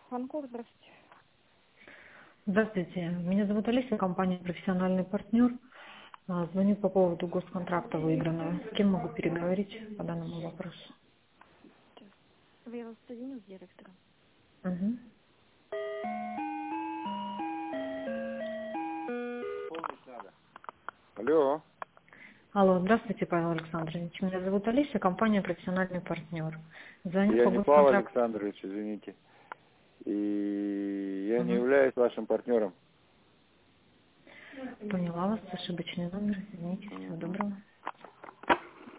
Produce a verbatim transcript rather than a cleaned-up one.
Ванков, здравствуйте. Здравствуйте, меня зовут Олеся, компания «Профессиональный партнер». А, Звоню по поводу госконтракта выигранного. С кем могу переговорить по данному вопросу? Сейчас. Вы его соединю с директором. Угу. Алло. Алло, здравствуйте, Павел Александрович. Меня зовут Олеся, компания «Профессиональный партнер». Звоню Я по не Павел госконтракту. Александрович, извините. И я не Угу. являюсь вашим партнером. Поняла вас, ошибочный номер. Извините, всего Мгм. доброго.